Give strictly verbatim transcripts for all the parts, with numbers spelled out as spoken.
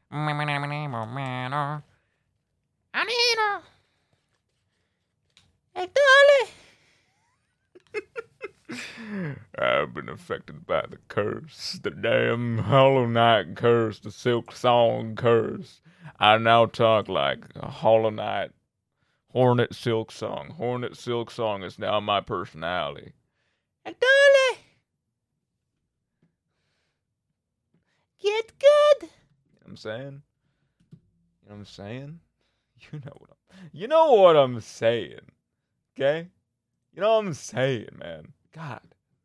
Anino. Hey, Dolly. I've been affected by the curse, the damn Hollow Knight curse, the Silk Song curse. I now talk like a Hollow Knight. Hornet Silk Song. Hornet Silk Song is now my personality. Hey, Dolly. Get good. You know what I'm saying? You know what I'm saying? You know what I'm You know what I'm saying. Okay? You know what I'm saying, man. God.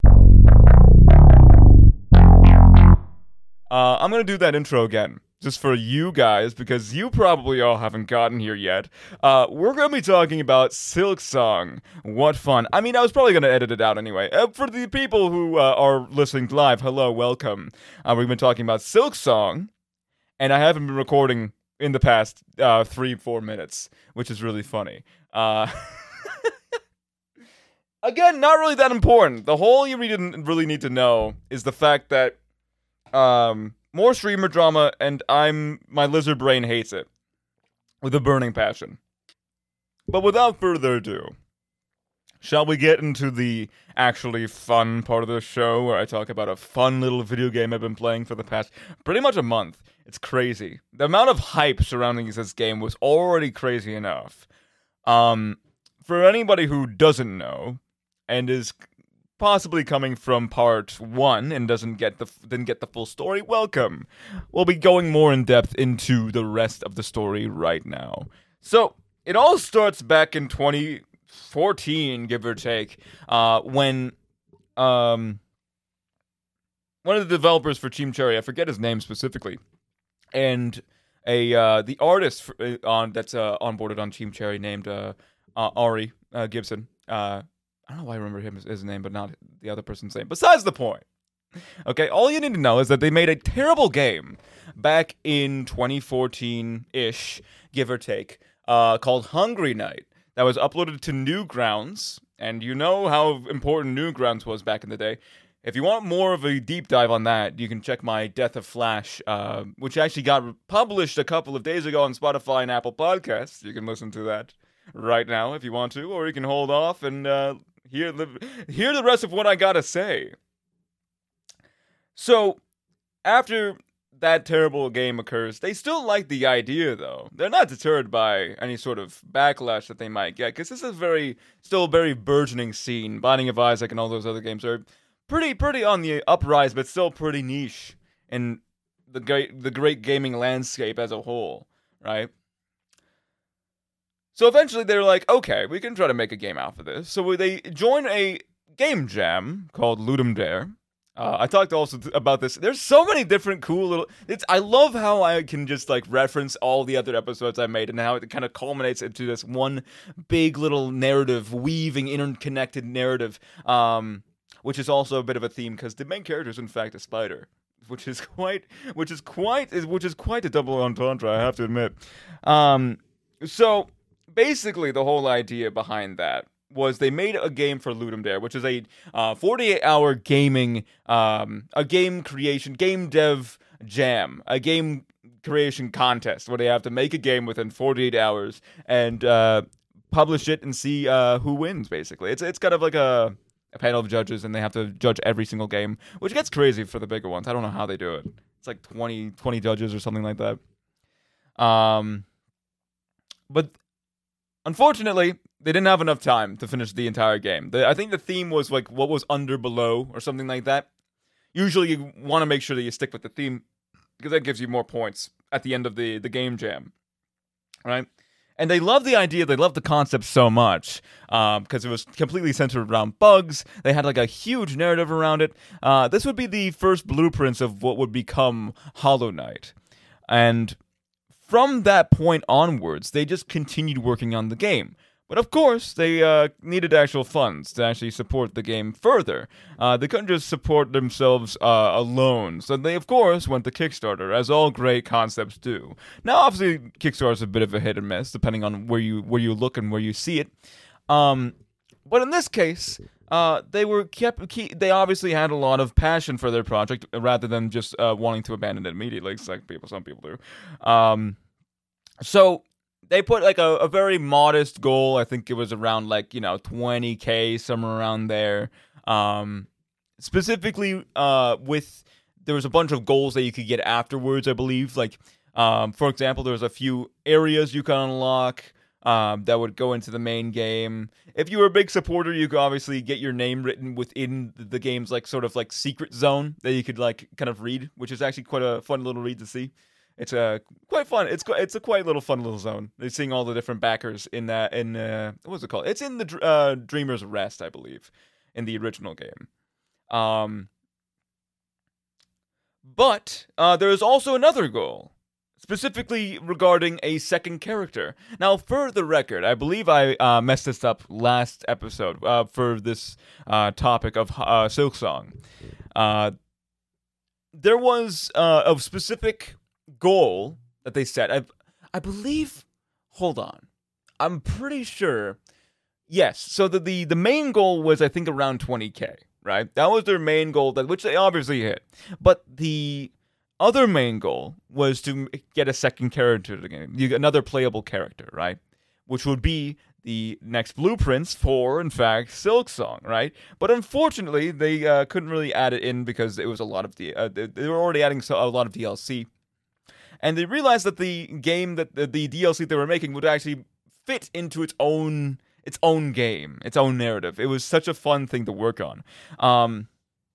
Uh, I'm gonna do that intro again, just for you guys, because you probably all haven't gotten here yet. Uh, we're gonna be talking about Silk Song. What fun. I mean, I was probably gonna edit it out anyway. Uh, for the people who uh, are listening live, hello, welcome. Uh, we've been talking about Silk Song, and I haven't been recording in the past uh, three, four minutes, which is really funny. Uh... Again, not really that important. The whole you really really need to know is the fact that um, more streamer drama, and I'm my lizard brain hates it with a burning passion. But without further ado, shall we get into the actually fun part of the show where I talk about a fun little video game I've been playing for the past pretty much a month? It's crazy. The amount of hype surrounding this game was already crazy enough. Um, for anybody who doesn't know, and is possibly coming from part one and doesn't get the didn't get the full story, welcome. We'll be going more in depth into the rest of the story right now. So it all starts back in twenty fourteen, give or take, uh, when um one of the developers for Team Cherry, I forget his name specifically, and a uh, the artist for, uh, on that's uh, onboarded on Team Cherry named uh, uh, Ari uh, Gibson. Uh, I don't know why I remember him as his name, but not the other person's name. Besides the point. Okay, all you need to know is that they made a terrible game back in twenty fourteen-ish, give or take, uh, called Hungry Night, that was uploaded to Newgrounds, and you know how important Newgrounds was back in the day. If you want more of a deep dive on that, you can check my Death of Flash, uh, which actually got published a couple of days ago on Spotify and Apple Podcasts. You can listen to that right now if you want to, or you can hold off and uh, hear the hear the rest of what I gotta say. So, after that terrible game occurs, they still like the idea, though. They're not deterred by any sort of backlash that they might get, because this is a very, still a very burgeoning scene. Binding of Isaac and all those other games are pretty, pretty on the uprise, but still pretty niche in the great, the great gaming landscape as a whole, right? So eventually they're like, okay, we can try to make a game out of this. So they join a game jam called Ludum Dare. Uh, I talked also th- about this. There's so many different cool little... It's. I love how I can just like reference all the other episodes I made and how it kind of culminates into this one big little narrative, weaving, interconnected narrative, um, which is also a bit of a theme because the main character is in fact a spider, which is quite, which is quite, which is quite a double entendre, I have to admit. Um, so... Basically, the whole idea behind that was they made a game for Ludum Dare, which is a uh, forty-eight hour gaming, um, a game creation, game dev jam, a game creation contest where they have to make a game within forty-eight hours and uh, publish it and see uh, who wins. Basically, it's it's kind of like a, a panel of judges, and they have to judge every single game, which gets crazy for the bigger ones. I don't know how they do it. It's like twenty, twenty judges or something like that. Um, but unfortunately, they didn't have enough time to finish the entire game. The, I think the theme was like what was under below or something like that. Usually you want to make sure that you stick with the theme because that gives you more points at the end of the, the game jam, right? And they love the idea, they love the concept so much um, because it was completely centered around bugs. They had like a huge narrative around it. Uh, this would be the first blueprints of what would become Hollow Knight. And from that point onwards, they just continued working on the game. But of course, they uh, needed actual funds to actually support the game further. Uh, they couldn't just support themselves uh, alone. So they, of course, went to Kickstarter, as all great concepts do. Now, obviously, Kickstarter is a bit of a hit and miss, depending on where you where you look and where you see it. Um, but in this case, uh, they were kept. Keep, they obviously had a lot of passion for their project, rather than just uh, wanting to abandon it immediately, like people, some people do. Um, so they put like a, a very modest goal. I think it was around like you know twenty K, somewhere around there. Um, specifically, uh, with there was a bunch of goals that you could get afterwards. I believe, like um, for example, there was a few areas you could unlock. Um, that would go into the main game. If you were a big supporter, you could obviously get your name written within the game's like sort of like secret zone that you could like kind of read, which is actually quite a fun little read to see. It's a uh, quite fun. It's it's a quite little fun little zone. They're seeing all the different backers in that in uh, what was it called? It's in the uh, Dreamer's Rest, I believe, in the original game. Um, but uh, there is also another goal. Specifically regarding a second character. Now, for the record, I believe I uh, messed this up last episode uh, for this uh, topic of uh, Silksong. Uh, there was uh, a specific goal that they set. I, I believe. Hold on. I'm pretty sure. Yes. So the, the the main goal was, I think, around twenty K. Right. That was their main goal, that which they obviously hit. But the other main goal was to get a second character to the game, you get another playable character, right? Which would be the next blueprints for, in fact, Silksong, right? But unfortunately, they uh, couldn't really add it in because it was a lot of the uh, they were already adding a lot of D L C, and they realized that the game that the, the D L C they were making would actually fit into its own its own game, its own narrative. It was such a fun thing to work on. Um,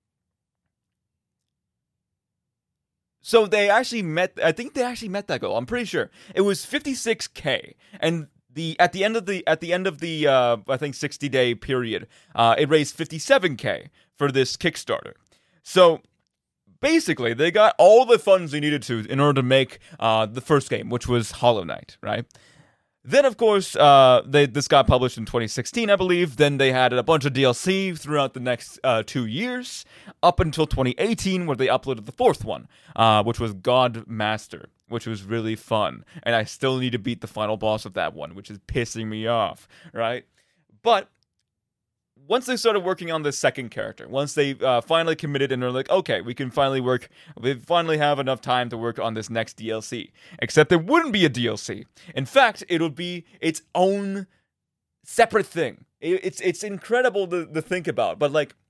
So they actually met, I think they actually met that goal. I'm pretty sure. It was fifty-six K. And the at the end of the at the end of the uh, I think sixty day period, uh, it raised fifty-seven K for this Kickstarter. So basically, they got all the funds they needed to in order to make uh, the first game, which was Hollow Knight, right? Then, of course, uh, they this got published in twenty sixteen, I believe. Then they had a bunch of D L C throughout the next uh, two years, up until twenty eighteen, where they uploaded the fourth one, uh, which was God Master, which was really fun. And I still need to beat the final boss of that one, which is pissing me off, right? But once they started working on this second character, once they uh, finally committed and they're like, okay, we can finally work, we finally have enough time to work on this next D L C. Except there wouldn't be a D L C. In fact, it would be its own separate thing. It, it's it's incredible to, to think about, but like,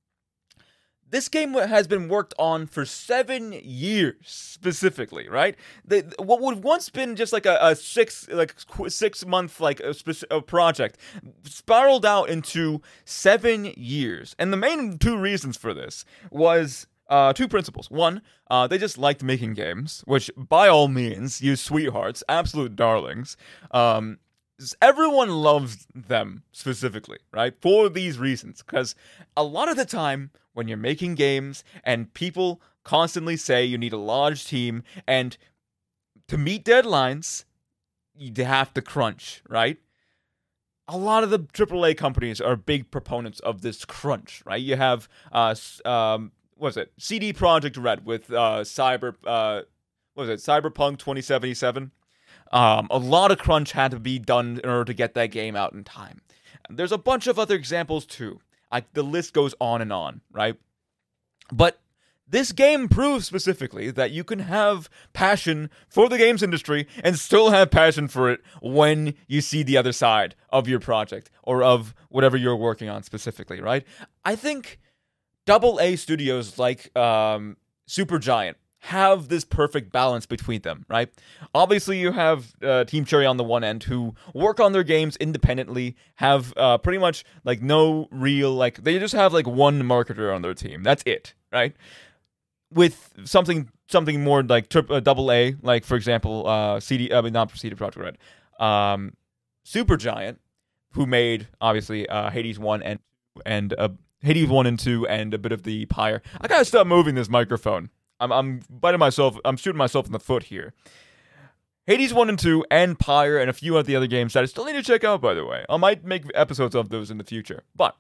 this game has been worked on for seven years specifically, right? They, what would once been just like a, a six like six month like a, a project spiraled out into seven years, and the main two reasons for this was uh, two principles. One, uh, they just liked making games, which by all means, you sweethearts, absolute darlings. Um, Everyone loves them specifically, right? For these reasons, because a lot of the time when you're making games and people constantly say you need a large team and to meet deadlines, you have to crunch, right? A lot of the triple A companies are big proponents of this crunch, right? You have, uh, um, what was it? C D Projekt Red with uh, Cyber, uh, what was it? Cyberpunk twenty seventy-seven. Um, a lot of crunch had to be done in order to get that game out in time. There's a bunch of other examples too. I, the list goes on and on, right? But this game proves specifically that you can have passion for the games industry and still have passion for it when you see the other side of your project or of whatever you're working on specifically, right? I think double A studios like um, Supergiant have this perfect balance between them, right? Obviously, you have uh, Team Cherry on the one end who work on their games independently, have uh, pretty much like no real, like, they just have like one marketer on their team. That's it, right? With something something more like tri- uh, double A, like for example, uh, C D, I mean, not C D Projekt Red, um, Supergiant, who made obviously uh, Hades one and and uh, Hades one and two and a bit of the Pyre. I gotta stop moving this microphone. I'm I'm biting myself. I'm shooting myself in the foot here. Hades one and two and Pyre and a few of the other games that I still need to check out, by the way. I might make episodes of those in the future. But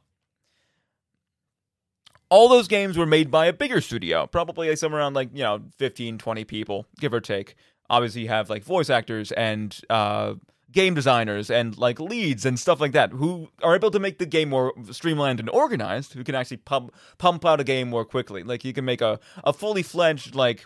all those games were made by a bigger studio. Probably like somewhere around like, you know, fifteen, twenty people, give or take. Obviously you have like voice actors and uh, game designers and like leads and stuff like that who are able to make the game more streamlined and organized, who can actually pump pump out a game more quickly. Like you can make a, a fully fledged, like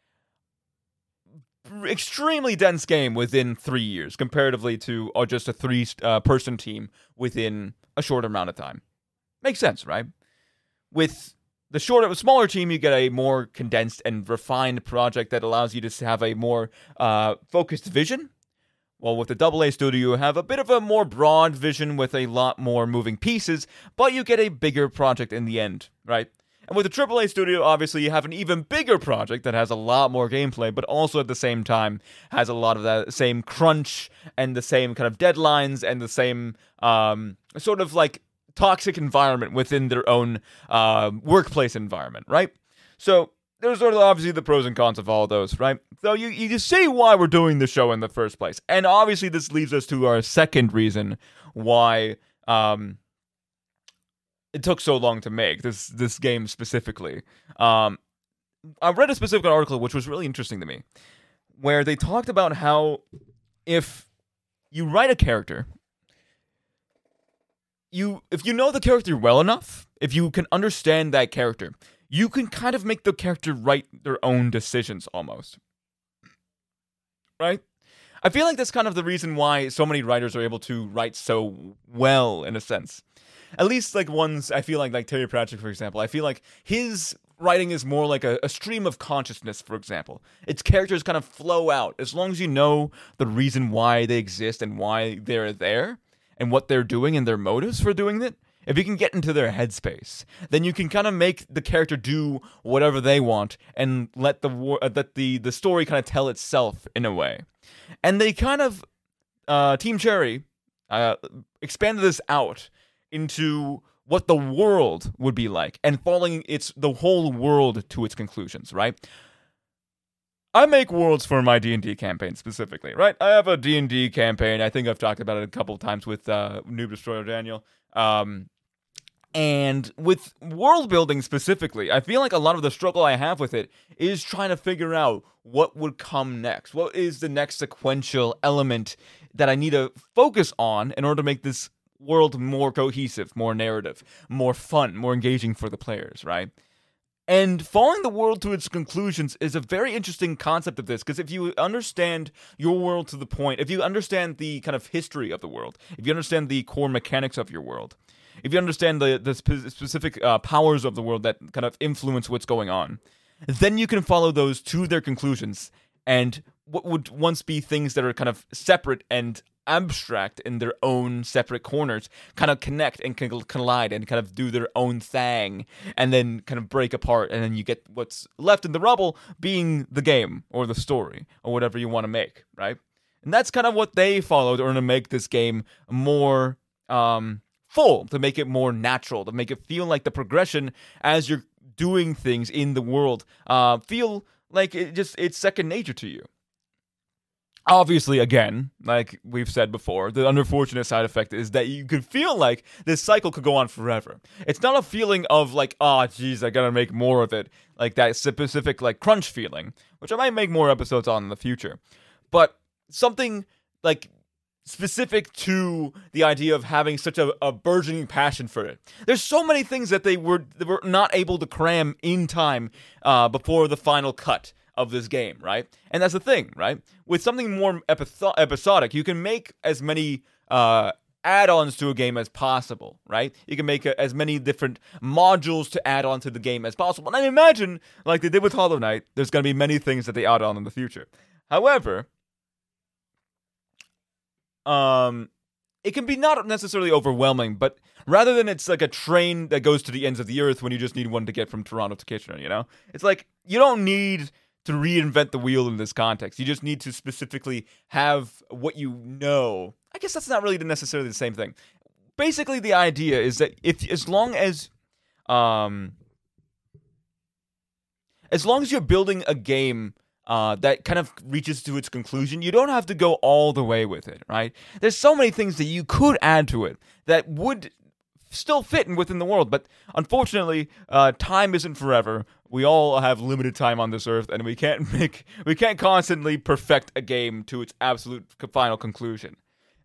extremely dense game within three years comparatively to or just a three uh, person team within a short amount of time. Makes sense, right? With the shorter, smaller team, you get a more condensed and refined project that allows you to have a more uh, focused vision. While with the double A studio, you have a bit of a more broad vision with a lot more moving pieces, but you get a bigger project in the end, right? And with the triple A studio, obviously, you have an even bigger project that has a lot more gameplay, but also at the same time has a lot of that same crunch and the same kind of deadlines and the same um, sort of like toxic environment within their own uh, workplace environment, right? So there's sort of obviously the pros and cons of all those, right? So you, you just see why we're doing the show in the first place. And obviously this leads us to our second reason why um, it took so long to make this this game specifically. Um, I read a specific article which was really interesting to me, where they talked about how if you write a character, You, if you know the character well enough, if you can understand that character, you can kind of make the character write their own decisions almost. Right? I feel like that's kind of the reason why so many writers are able to write so well, in a sense. At least, like, ones, I feel like, like Terry Pratchett, for example. I feel like his writing is more like a, a stream of consciousness, for example. Its characters kind of flow out. As long as you know the reason why they exist and why they're there, and what they're doing and their motives for doing it, if you can get into their headspace, then you can kind of make the character do whatever they want and let the war- uh, let the, the story kind of tell itself in a way. And they kind of, uh, Team Cherry, uh, expanded this out into what the world would be like and following its the whole world to its conclusions, right? I make worlds for my D and D campaign specifically, right? I have a D and D campaign. I think I've talked about it a couple of times with uh, Noob Destroyer Daniel. Um, and with world building specifically, I feel like a lot of the struggle I have with it is trying to figure out what would come next. What is the next sequential element that I need to focus on in order to make this world more cohesive, more narrative, more fun, more engaging for the players, right? And following the world to its conclusions is a very interesting concept of this, because if you understand your world to the point, if you understand the kind of history of the world, if you understand the core mechanics of your world, if you understand the, the spe- specific uh, powers of the world that kind of influence what's going on, then you can follow those to their conclusions, and what would once be things that are kind of separate and abstract in their own separate corners kind of connect and collide and kind of do their own thing and then kind of break apart, and then you get what's left in the rubble being the game or the story or whatever you want to make, right? And that's kind of what they followed in order to make this game more um, full, to make it more natural, to make it feel like the progression as you're doing things in the world uh, feel like it just it's second nature to you. Obviously, again, like we've said before, the unfortunate side effect is that you could feel like this cycle could go on forever. It's not a feeling of like, oh, geez, I gotta make more of it. Like that specific, like, crunch feeling, which I might make more episodes on in the future. But something, like, specific to the idea of having such a, a burgeoning passion for it. There's so many things that they were, they were not able to cram in time uh, before the final cut of this game, right? And that's the thing, right? With something more episo- episodic, you can make as many uh, add-ons to a game as possible, right? You can make a, as many different modules to add on to the game as possible. And I imagine, like they did with Hollow Knight, there's going to be many things that they add on in the future. However, um, it can be not necessarily overwhelming, but rather than it's like a train that goes to the ends of the earth when you just need one to get from Toronto to Kitchener, you know? It's like, you don't need to reinvent the wheel in this context. You just need to specifically have what you know. I guess that's not really necessarily the same thing. Basically, the idea is that if as long as um as long as you're building a game uh, that kind of reaches to its conclusion, you don't have to go all the way with it, right? There's so many things that you could add to it that would still fit in within the world, but unfortunately, uh, time isn't forever. We all have limited time on this earth, and we can't make we can't constantly perfect a game to its absolute final conclusion.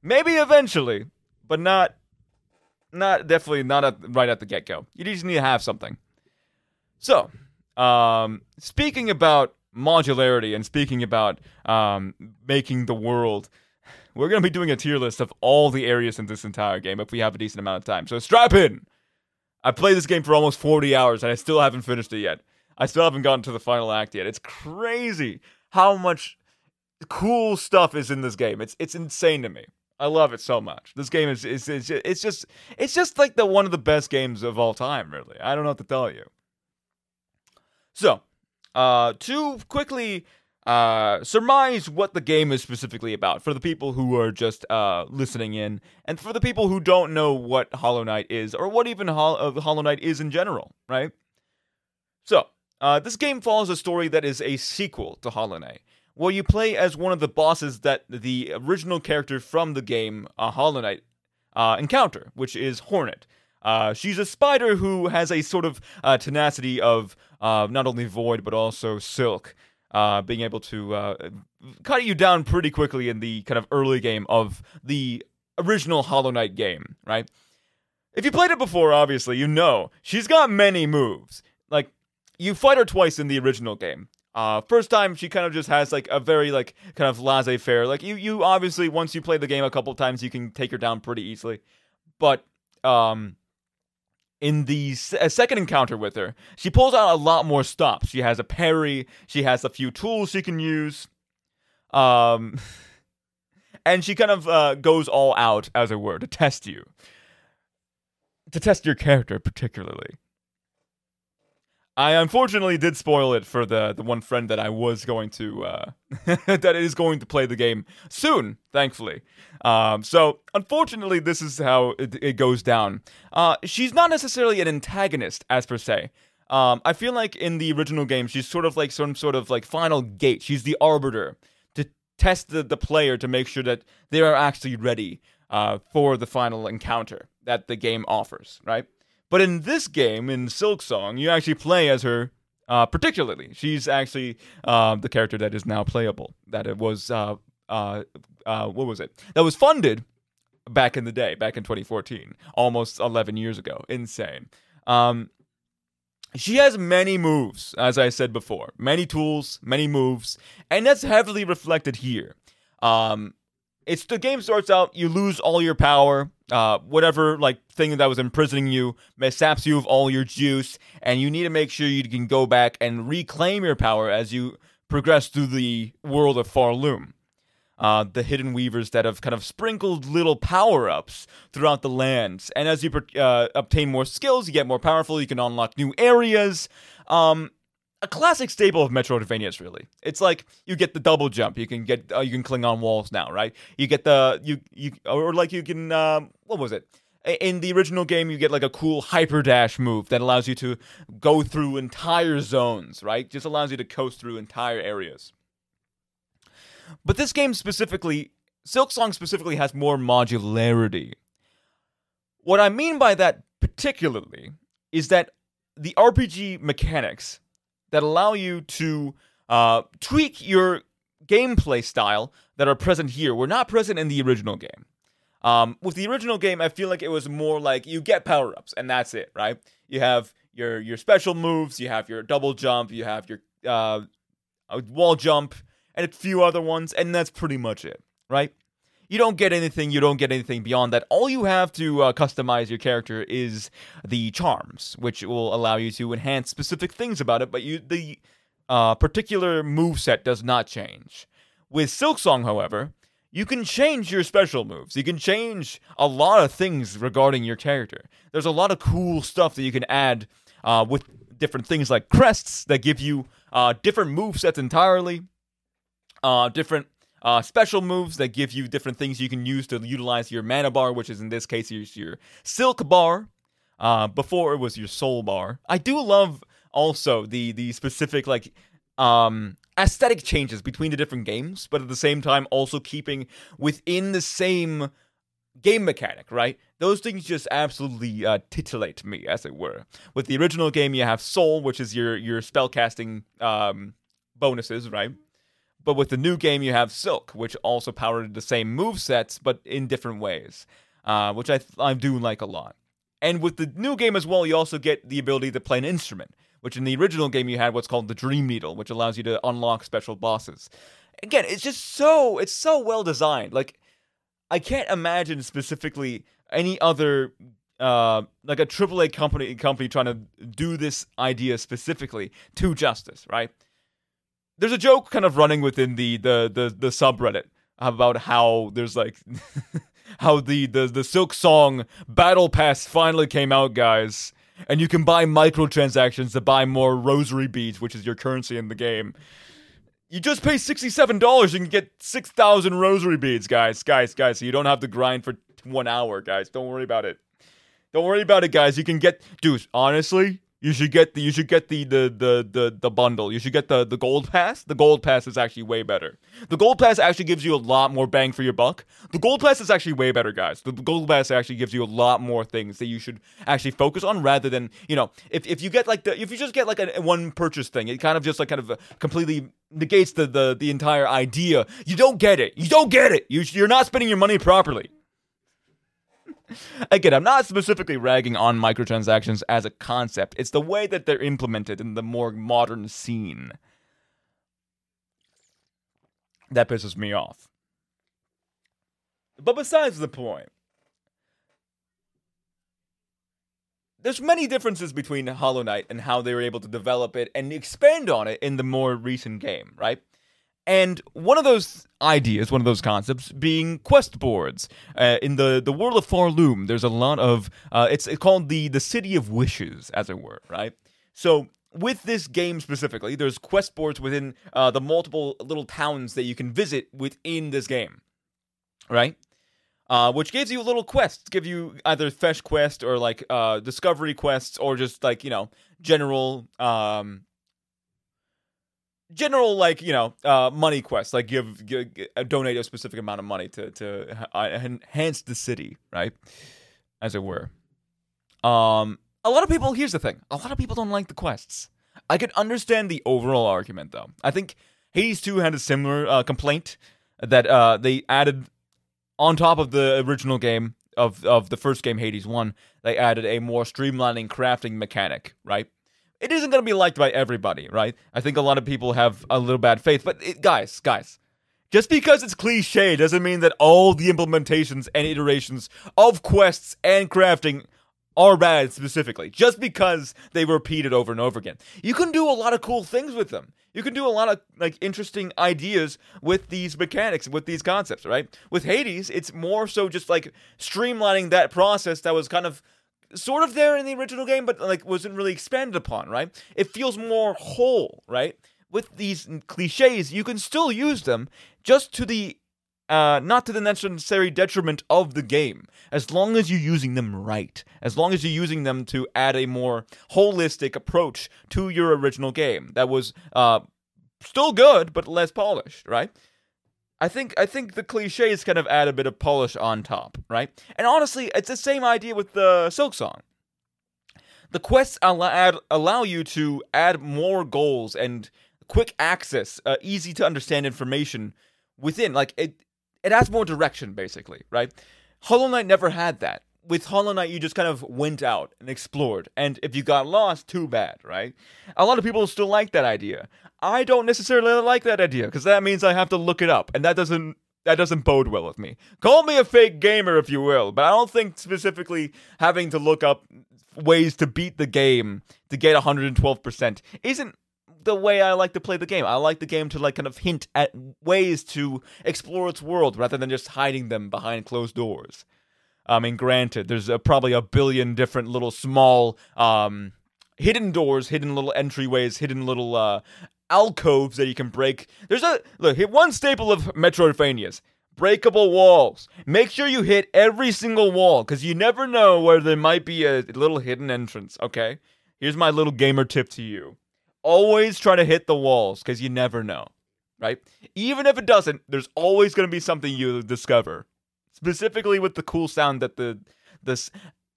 Maybe eventually, but not, not definitely not at, right at the get-go. You just need to have something. So, um, speaking about modularity and speaking about um, making the world, we're going to be doing a tier list of all the areas in this entire game if we have a decent amount of time. So strap in! I've played this game for almost forty hours and I still haven't finished it yet. I still haven't gotten to the final act yet. It's crazy how much cool stuff is in this game. It's it's insane to me. I love it so much. This game is, is, is it's just it's just like the one of the best games of all time, really. I don't know what to tell you. So, uh, to quickly uh, surmise what the game is specifically about for the people who are just uh, listening in, and for the people who don't know what Hollow Knight is, or what even Hol- uh, Hollow Knight is in general, right? So, uh, this game follows a story that is a sequel to Hollow Knight, where you play as one of the bosses that the original character from the game, uh, Hollow Knight, uh, encounter, which is Hornet. Uh, she's a spider who has a sort of uh, tenacity of uh, not only Void, but also Silk, uh, being able to uh, cut you down pretty quickly in the kind of early game of the original Hollow Knight game, right? If you played it before, obviously, you know she's got many moves. Like, you fight her twice in the original game. Uh, first time, she kind of just has, like, a very, like, kind of laissez-faire. Like, you, you obviously, once you play the game a couple times, you can take her down pretty easily. But, um... in the se- second encounter with her, she pulls out a lot more stops. She has a parry, she has a few tools she can use, um, and she kind of uh, goes all out, as it were, to test you. To test your character, particularly. I unfortunately did spoil it for the, the one friend that I was going to, uh, that is going to play the game soon, thankfully. Um, so, unfortunately, this is how it, it goes down. Uh, she's not necessarily an antagonist, as per se. Um, I feel like in the original game, she's sort of like some sort of like final gate. She's the arbiter to test the, the player to make sure that they are actually ready uh, for the final encounter that the game offers, right? But in this game, in Silksong, you actually play as her uh, particularly. She's actually uh, the character that is now playable. That it was, uh, uh, uh, what was it? That was funded back in the day, back in twenty fourteen, almost eleven years ago. Insane. Um, she has many moves, as I said before. Many tools, many moves, and that's heavily reflected here. Um, it's the game starts out, you lose all your power. Uh, whatever, like, thing that was imprisoning you saps you of all your juice, and you need to make sure you can go back and reclaim your power as you progress through the world of Farloom. Uh, the hidden weavers that have kind of sprinkled little power-ups throughout the lands, and as you uh, obtain more skills, you get more powerful, you can unlock new areas. Um... A classic staple of Metroidvanias, really. It's like you get the double jump. You can get uh, you can cling on walls now, right? You get the you you or like you can um, what was it? In the original game, you get like a cool hyper dash move that allows you to go through entire zones, right? Just allows you to coast through entire areas. But this game specifically, Silksong specifically, has more modularity. What I mean by that particularly is that the R P G mechanics that allow you to uh, tweak your gameplay style that are present here were not present in the original game. Um, with the original game, I feel like it was more like you get power-ups, and that's it, right? You have your your special moves, you have your double jump, you have your uh, wall jump, and a few other ones, and that's pretty much it, right? You don't get anything, you don't get anything beyond that. All you have to uh, customize your character is the charms, which will allow you to enhance specific things about it, but you the uh, particular moveset does not change. With Silksong, however, you can change your special moves. You can change a lot of things regarding your character. There's a lot of cool stuff that you can add uh, with different things like crests that give you uh, different movesets entirely, uh, different Uh, special moves that give you different things you can use to utilize your mana bar, which is in this case your, your silk bar. Uh, before it was your soul bar. I do love also the the specific like um, aesthetic changes between the different games, but at the same time also keeping within the same game mechanic, right? Those things just absolutely uh, titillate me, as it were. With the original game, you have soul, which is your your spellcasting um, bonuses, right? But with the new game, you have Silk, which also powered the same movesets, but in different ways, uh, which I, th- I do like a lot. And with the new game as well, you also get the ability to play an instrument, which in the original game you had what's called the Dream Needle, which allows you to unlock special bosses. Again, it's just so, it's so well designed. Like, I can't imagine specifically any other, uh, like a triple A company, company trying to do this idea specifically to justice, right? There's a joke kind of running within the the the, the subreddit about how there's like how the, the the Silk Song Battle Pass finally came out, guys, and you can buy microtransactions to buy more rosary beads, which is your currency in the game. You just pay sixty-seven dollars, you can get six thousand rosary beads, guys, guys, guys. So you don't have to grind for one hour, guys. Don't worry about it. Don't worry about it, guys. You can get, dude. Honestly. You should get the you should get the the, the, the the bundle. You should get the, the gold pass. The gold pass is actually way better. The gold pass actually gives you a lot more bang for your buck. The gold pass is actually way better, guys. The gold pass actually gives you a lot more things that you should actually focus on rather than, you know, if, if you get like the if you just get like a, a one purchase thing, it kind of just like kind of completely negates the, the the entire idea. You don't get it. You don't get it. You you're not spending your money properly. Again, I'm not specifically ragging on microtransactions as a concept. It's the way that they're implemented in the more modern scene that pisses me off. But besides the point, there's many differences between Hollow Knight and how they were able to develop it and expand on it in the more recent game, right? And one of those ideas, one of those concepts, being quest boards. Uh, in the, the world of Farloom, there's a lot of, uh, it's, it's called the, the City of Wishes, as it were, right? So, with this game specifically, there's quest boards within uh, the multiple little towns that you can visit within this game, right? Uh, which gives you little quests, give you either fetch quest or, like, uh, discovery quests, or just, like, you know, general, um... General, like, you know, uh, money quests, like give, give, donate a specific amount of money to to uh, enhance the city, right, as it were. Um, a lot of people. Here's the thing: a lot of people don't like the quests. I can understand the overall argument, though. I think Hades two had a similar uh, complaint that uh, they added on top of the original game of of the first game, Hades one. They added a more streamlining crafting mechanic, right? It isn't going to be liked by everybody, right? I think a lot of people have a little bad faith. But it, guys, guys, just because it's cliche doesn't mean that all the implementations and iterations of quests and crafting are bad specifically. Just because they were repeated over and over again. You can do a lot of cool things with them. You can do a lot of like interesting ideas with these mechanics, with these concepts, right? With Hades, it's more so just like streamlining that process that was kind of sort of there in the original game, but like wasn't really expanded upon, right? It feels more whole, right? With these cliches, you can still use them, just to the, uh, not to the necessary detriment of the game, as long as you're using them right, as long as you're using them to add a more holistic approach to your original game that was, uh, still good, but less polished, right? I think I think the cliches kind of add a bit of polish on top, right? And honestly, it's the same idea with the Silk Song. The quests allow, add, allow you to add more goals and quick access, uh, easy to understand information within. Like, it, it adds more direction, basically, right? Hollow Knight never had that. With Hollow Knight, you just kind of went out and explored. And if you got lost, too bad, right? A lot of people still like that idea. I don't necessarily like that idea, because that means I have to look it up. And that doesn't that doesn't bode well with me. Call me a fake gamer, if you will. But I don't think specifically having to look up ways to beat the game to get one hundred twelve percent isn't the way I like to play the game. I like the game to like kind of hint at ways to explore its world rather than just hiding them behind closed doors. I mean, granted, there's uh, probably a billion different little small um, hidden doors, hidden little entryways, hidden little uh, alcoves that you can break. There's a look. Hit one staple of Metroidvanias: breakable walls. Make sure you hit every single wall, because you never know where there might be a little hidden entrance. Okay, here's my little gamer tip to you: always try to hit the walls, because you never know, right? Even if it doesn't, there's always going to be something you discover. Specifically with the cool sound that the this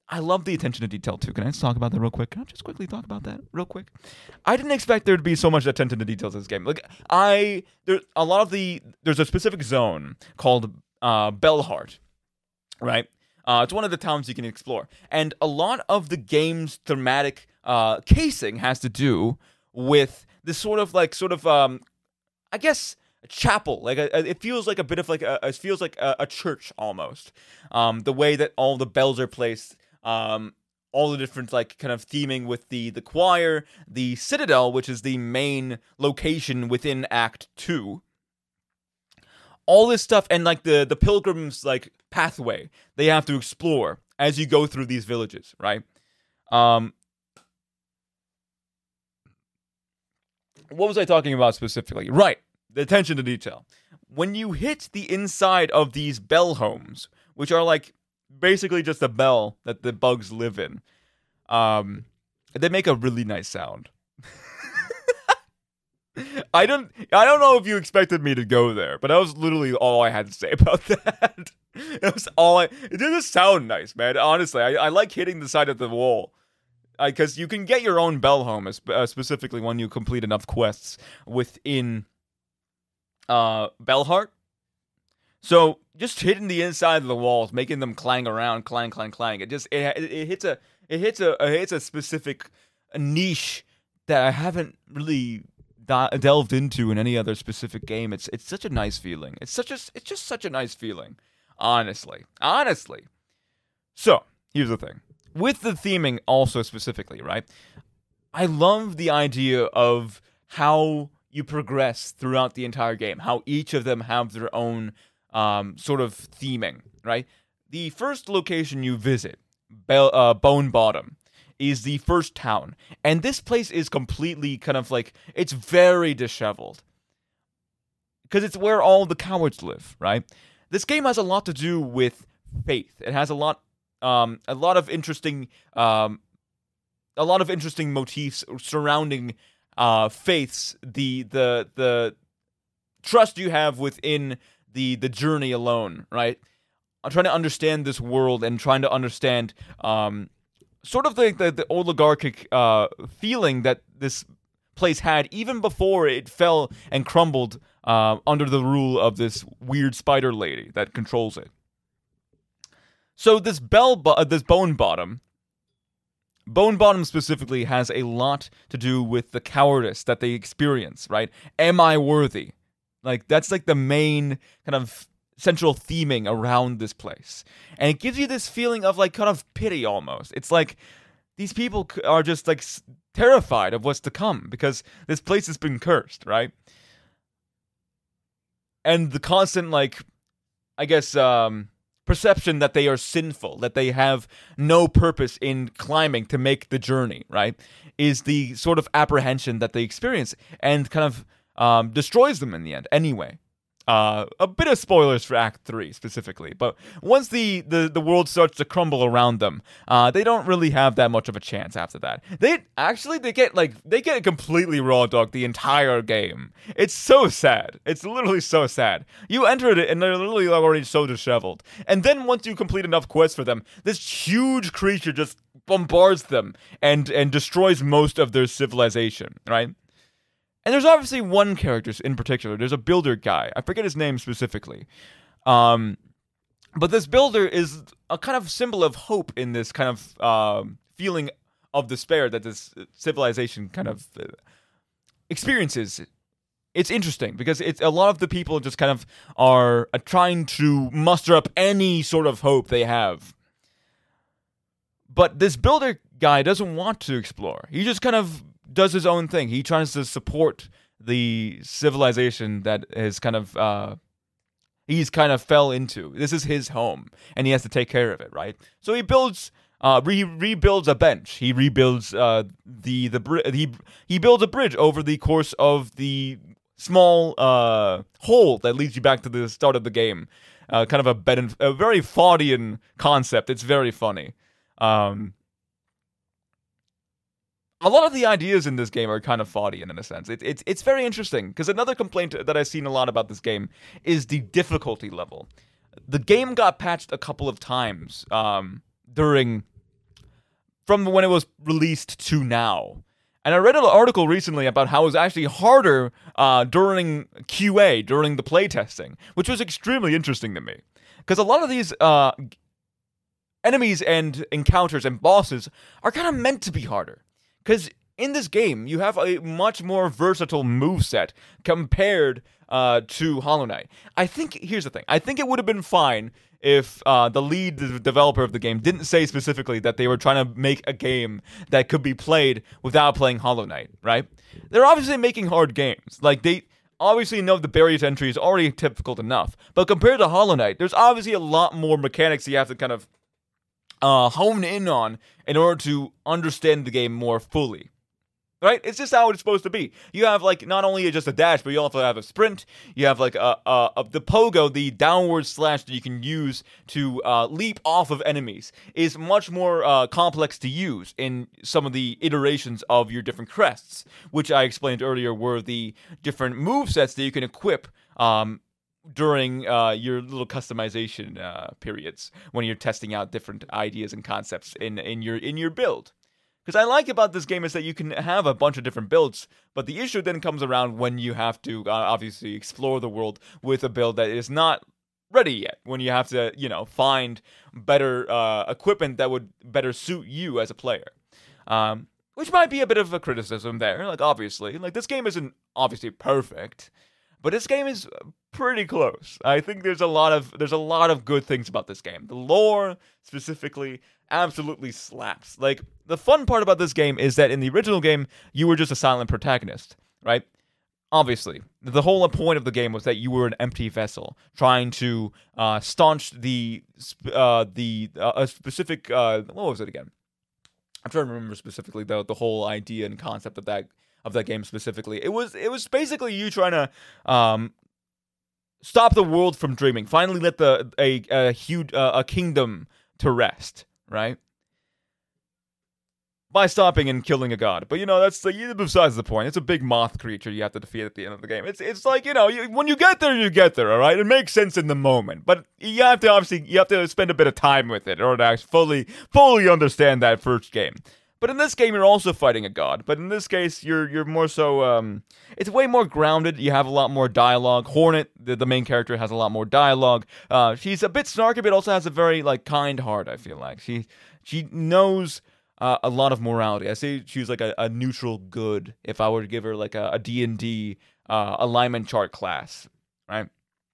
I love the attention to detail too. Can I just talk about that real quick? Can I just quickly talk about that real quick? I didn't expect there to be so much attention to details in this game. Like I, there a lot of the there's a specific zone called uh, Bellheart, right? Uh, it's one of the towns you can explore, and a lot of the game's thematic uh, casing has to do with this sort of like sort of um, I guess. Chapel, like a, a, it feels like a bit of like a, it feels like a, a church almost. Um, the way that all the bells are placed, um, all the different like kind of theming with the the choir, the citadel, which is the main location within Act Two. All this stuff and like the the pilgrims like pathway they have to explore as you go through these villages, right? Um, what was I talking about specifically? Right. The attention to detail. When you hit the inside of these bell homes, which are like basically just a bell that the bugs live in, um, they make a really nice sound. I don't, I don't know if you expected me to go there, but that was literally all I had to say about that. That was all I. It doesn't sound nice, man. Honestly, I, I like hitting the side of the wall. Because you can get your own bell home, uh, specifically when you complete enough quests within. Uh, Bellheart. So just hitting the inside of the walls, making them clang around, clang, clang, clang. It just it it, it hits a it hits a it hits a specific niche that I haven't really de- delved into in any other specific game. It's it's such a nice feeling. It's such a it's just such a nice feeling. Honestly, honestly. So here's the thing with the theming, also specifically, right? I love the idea of how you progress throughout the entire game, how each of them have their own um, sort of theming, right? The first location you visit, Be- uh, Bone Bottom, is the first town. And this place is completely kind of like, it's very disheveled. Because it's where all the cowards live, right? This game has a lot to do with faith. It has a lot, um, a lot of interesting, um, a lot of interesting motifs surrounding Uh, faiths, the the the trust you have within the the journey alone, right? I'm trying to understand this world and trying to understand um, sort of the the, the oligarchic uh, feeling that this place had even before it fell and crumbled uh, under the rule of this weird spider lady that controls it. So this bell, bo- uh, this Bone Bottom. Bone Bottom specifically has a lot to do with the cowardice that they experience, right? Am I worthy? Like, that's like the main kind of central theming around this place. And it gives you this feeling of like kind of pity almost. It's like these people are just like terrified of what's to come because this place has been cursed, right? And the constant like, I guess, um... perception that they are sinful, that they have no purpose in climbing to make the journey, right, is the sort of apprehension that they experience and kind of um, destroys them in the end anyway. Uh, a bit of spoilers for Act three specifically, but once the, the, the world starts to crumble around them, uh, they don't really have that much of a chance after that. They actually they get like they get completely raw dog the entire game. It's so sad. It's literally so sad. You entered it and they're literally already so disheveled. And then once you complete enough quests for them, this huge creature just bombards them and and destroys most of their civilization, right? And there's obviously one character in particular. There's a builder guy. I forget his name specifically. Um, but this builder is a kind of symbol of hope in this kind of um, feeling of despair that this civilization kind of uh, experiences. It's interesting because it's a lot of the people just kind of are uh, trying to muster up any sort of hope they have. But this builder guy doesn't want to explore. He just kind of does his own thing. He tries to support the civilization that has kind of uh, he's kind of fell into. This is his home, and he has to take care of it, right? So he builds, uh, he rebuilds a bench. He rebuilds uh, the the bri- he he builds a bridge over the course of the small uh, hole that leads you back to the start of the game. Uh, kind of a bed and, a very Faudian concept. It's very funny. Um, A lot of the ideas in this game are kind of Faudian in a sense. It, it's it's very interesting, because another complaint that I've seen a lot about this game is the difficulty level. The game got patched a couple of times um, during from when it was released to now. And I read an article recently about how it was actually harder uh, during Q A, during the playtesting, which was extremely interesting to me. Because a lot of these uh, enemies and encounters and bosses are kind of meant to be harder. Because in this game, you have a much more versatile moveset compared uh, to Hollow Knight. I think, here's the thing, I think it would have been fine if uh, the lead developer of the game didn't say specifically that they were trying to make a game that could be played without playing Hollow Knight, right? They're obviously making hard games. Like, they obviously know the barrier to entry is already difficult enough. But compared to Hollow Knight, there's obviously a lot more mechanics you have to kind of uh, hone in on in order to understand the game more fully. Right? It's just how it's supposed to be. You have, like, not only just a dash, but you also have a sprint. You have, like, a, a, a the pogo, the downward slash that you can use to uh, leap off of enemies, is much more uh, complex to use in some of the iterations of your different crests, which I explained earlier were the different movesets that you can equip um, during uh, your little customization uh, periods when you're testing out different ideas and concepts in, in your in your build. Because I like about this game is that you can have a bunch of different builds, but the issue then comes around when you have to uh, obviously explore the world with a build that is not ready yet. When you have to, you know, find better uh, equipment that would better suit you as a player. Um, which might be a bit of a criticism there, like obviously. Like this game isn't obviously perfect, but this game is pretty close. I think there's a lot of there's a lot of good things about this game. The lore specifically absolutely slaps. Like the fun part about this game is that in the original game you were just a silent protagonist, right? Obviously, the whole point of the game was that you were an empty vessel trying to uh, staunch the uh, the uh, a specific uh, what was it again? I'm trying to remember specifically the the whole idea and concept of that of that game specifically. It was it was basically you trying to um, stop the world from dreaming. Finally, let the a a huge uh, a kingdom to rest, right? By stopping and killing a god. But, you know, that's the, besides the point. It's a big moth creature you have to defeat at the end of the game. It's it's like, you know, you, when you get there, you get there, all right? It makes sense in the moment. But you have to, obviously, you have to spend a bit of time with it in order to actually fully, fully understand that first game. But in this game, you're also fighting a god. But in this case, you're you're more so, um, it's way more grounded. You have a lot more dialogue. Hornet, the, the main character, has a lot more dialogue. Uh, she's a bit snarky, but also has a very, like, kind heart, I feel like. She, she knows Uh, a lot of morality. I say she's like a, a neutral good if I were to give her like a, a D and D uh, alignment chart class, right?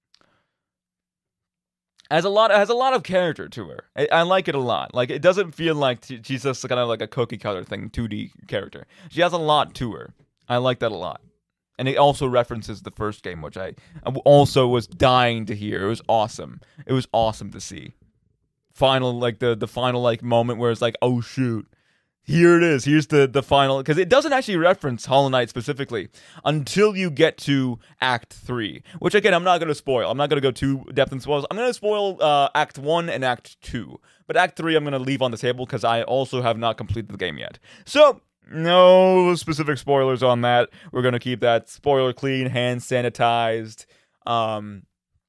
Has a lot has a lot of character to her. I, I like it a lot. Like it doesn't feel like t- she's just kind of like a cookie cutter thing, two D character. She has a lot to her. I like that a lot. And it also references the first game, which I also was dying to hear. It was awesome. It was awesome to see. Final, like the the final like moment where it's like, oh shoot, here it is. Here's the the final, because it doesn't actually reference Hollow Knight specifically until you get to Act Three, which again I'm not going to spoil. I'm not going to go too depth in spoils. I'm going to spoil uh, Act One and Act Two, but Act Three I'm going to leave on the table because I also have not completed the game yet. So no specific spoilers on that. We're going to keep that spoiler clean, hand sanitized. Um.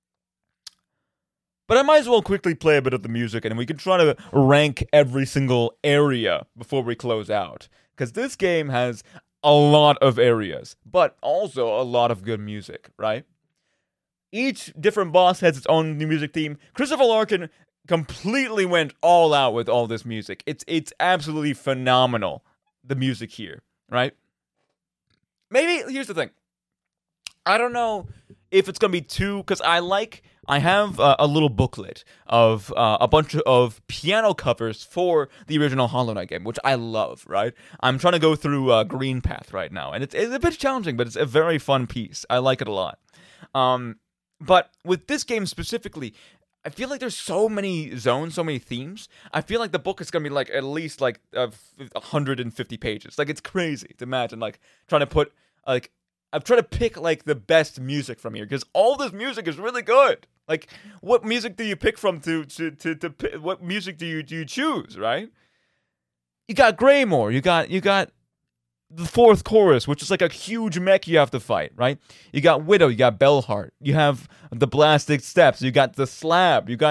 But I might as well quickly play a bit of the music, and we can try to rank every single area before we close out. Because this game has a lot of areas, but also a lot of good music, right? Each different boss has its own music theme. Christopher Larkin completely went all out with all this music. It's it's absolutely phenomenal, the music here, right? Maybe, here's the thing. I don't know if it's going to be too, because I like... I have uh, a little booklet of uh, a bunch of piano covers for the original Hollow Knight game, which I love, right? I'm trying to go through uh, Green Path right now, and it's, it's a bit challenging, but it's a very fun piece. I like it a lot. Um, but with this game specifically, I feel like there's so many zones, so many themes. I feel like the book is going to be like at least like uh, one hundred fifty pages. Like, it's crazy to imagine, like, trying to put, like, I'm trying to pick, like, the best music from here, because all this music is really good. Like, what music do you pick from to, to, to, to, to what music do you, do you choose, right? You got Greymore, you got, you got the fourth chorus, which is like a huge mech you have to fight, right? You got Widow, you got Bellheart, you have the Blasted Steps, you got the Slab, you got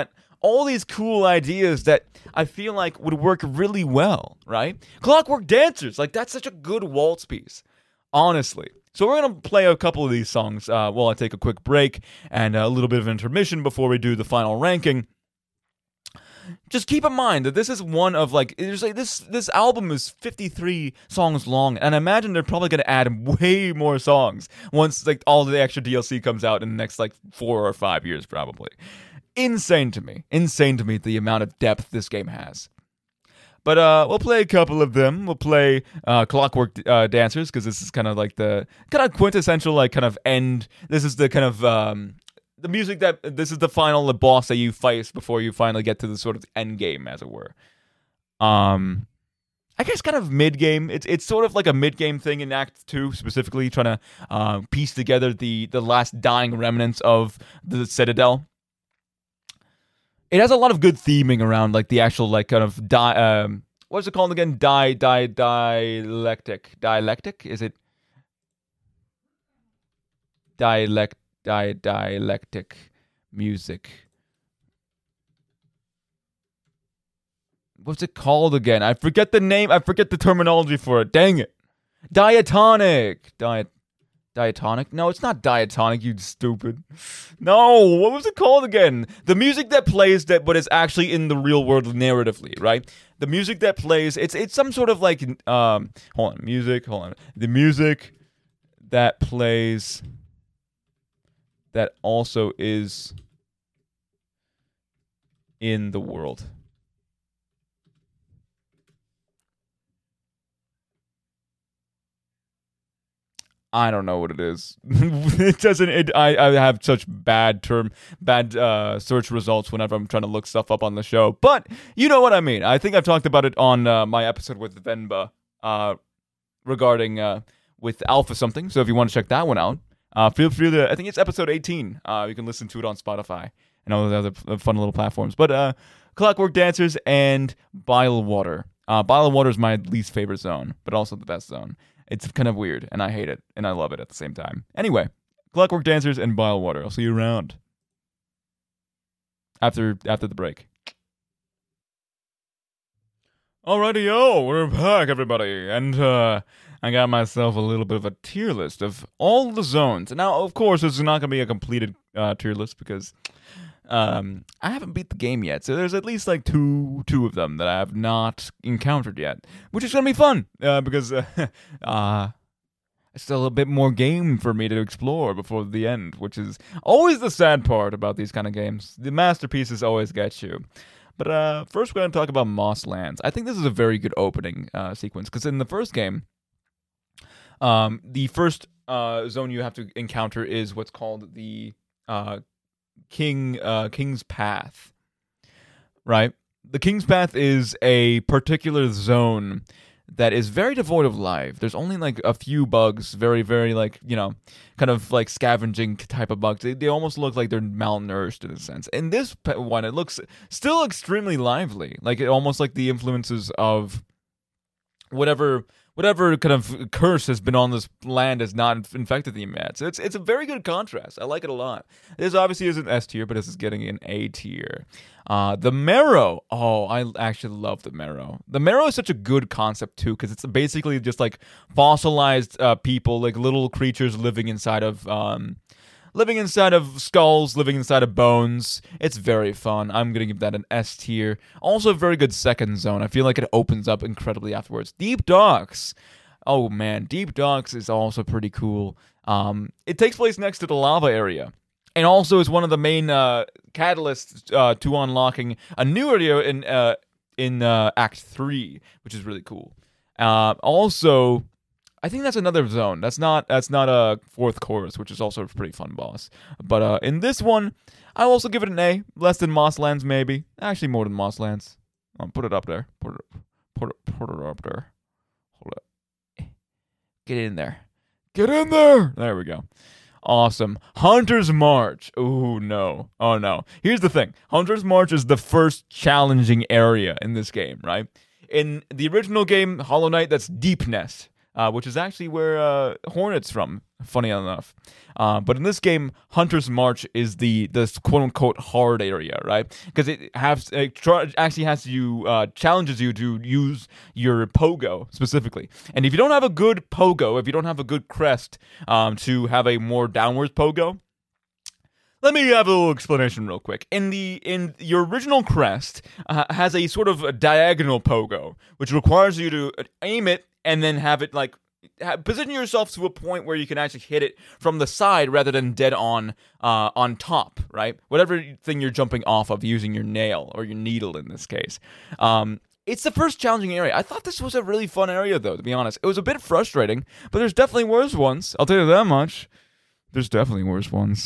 all these cool ideas that I feel like would work really well, right? Clockwork Dancers, like that's such a good waltz piece, honestly. So we're going to play a couple of these songs uh, while I take a quick break and a little bit of intermission before we do the final ranking. Just keep in mind that this is one of like there's like this this album is fifty-three songs long, and I imagine they're probably gonna add way more songs once like all the extra D L C comes out in the next like four or five years probably. Insane to me, insane to me the amount of depth this game has. But uh, we'll play a couple of them. We'll play uh, Clockwork uh, Dancers because this is kind of like the kind of quintessential like kind of end. This is the kind of um, the music that this is the final the boss that you fight before you finally get to the sort of end game, as it were. Um, I guess kind of mid game. It's it's sort of like a mid game thing in Act Two, specifically trying to uh, piece together the the last dying remnants of the Citadel. It has a lot of good theming around like the actual like kind of di um what's it called again? Di di dialectic dialectic is it? Dialect. Di- dialectic music. What's it called again? I forget the name. I forget the terminology for it. Dang it. Diatonic. Diet. Diatonic? No, it's not diatonic, you stupid. No, what was it called again? The music that plays that, but is actually in the real world narratively, right? The music that plays, it's it's some sort of like, um, hold on, music, hold on. The music that plays that also is in the world. I don't know what it is. It doesn't. It, I I have such bad term, bad uh, search results whenever I'm trying to look stuff up on the show. But you know what I mean. I think I've talked about it on uh, my episode with Venba uh, regarding uh, with Alpha something. So if you want to check that one out, uh, feel free to. I think it's episode eighteen. Uh, you can listen to it on Spotify and all those other fun little platforms. But uh, Clockwork Dancers and Bylewater. Uh, Bylewater is my least favorite zone, but also the best zone. It's kind of weird, and I hate it, and I love it at the same time. Anyway, Clockwork Dancers and Bylewater. I'll see you around after after the break. Alrighty, yo, we're back, everybody, and uh, I got myself a little bit of a tier list of all the zones. Now, of course, this is not going to be a completed uh, tier list because um, I haven't beat the game yet, so there's at least like two two of them that I have not encountered yet, which is going to be fun uh, because uh, uh, it's still a bit more game for me to explore before the end, which is always the sad part about these kind of games. The masterpieces always get you. But uh, first, we're going to talk about Mosslands. I think this is a very good opening uh, sequence because in the first game, um, the first uh, zone you have to encounter is what's called the uh, King uh, King's Path, right? The King's Path is a particular zone that is very devoid of life. There's only like a few bugs, very, very like, you know, kind of like scavenging type of bugs. They, they almost look like they're malnourished in a sense. In this one, it looks still extremely lively. Like it almost like the influences of whatever whatever kind of curse has been on this land has not infected them yet. So it's it's a very good contrast. I like it a lot. This obviously isn't S tier, but this is getting an A tier. Uh, the Marrow. Oh, I actually love the Marrow. The Marrow is such a good concept too, because it's basically just like fossilized uh, people, like little creatures living inside of um, living inside of skulls, living inside of bones. It's very fun. I'm gonna give that an S tier. Also, a very good second zone. I feel like it opens up incredibly afterwards. Deep Docks. Oh man, Deep Docks is also pretty cool. Um, it takes place next to the lava area, and also is one of the main uh, catalysts uh, to unlocking a new area in uh, in uh, Act Three, which is really cool. Uh, also, I think that's another zone. That's not that's not a fourth chorus, which is also a pretty fun boss. But uh, in this one, I'll also give it an A. Less than Mosslands, maybe. Actually, more than Mosslands. I'll put it up there. Put it, put it, put it up there. Hold up. Get in there. Get in there. There we go. Awesome. Hunter's March. Oh, no. Oh, no. Here's the thing. Hunter's March is the first challenging area in this game, right? In the original game, Hollow Knight, that's Deep Nest. uh, which is actually where uh, Hornet's from, funny enough. Uh, but in this game, Hunter's March is the the quote unquote hard area, right? Because it has it tr- actually has you uh, challenges you to use your pogo specifically. And if you don't have a good pogo, if you don't have a good crest um, to have a more downwards pogo. Let me have a little explanation real quick. In the in your original crest uh, has a sort of a diagonal pogo, which requires you to aim it and then have it like ha- position yourself to a point where you can actually hit it from the side rather than dead on uh, on top, right? Whatever thing you're jumping off of using your nail or your needle in this case. Um, It's the first challenging area. I thought this was a really fun area, though, to be honest. It was a bit frustrating, but there's definitely worse ones. I'll tell you that much. There's definitely worse ones.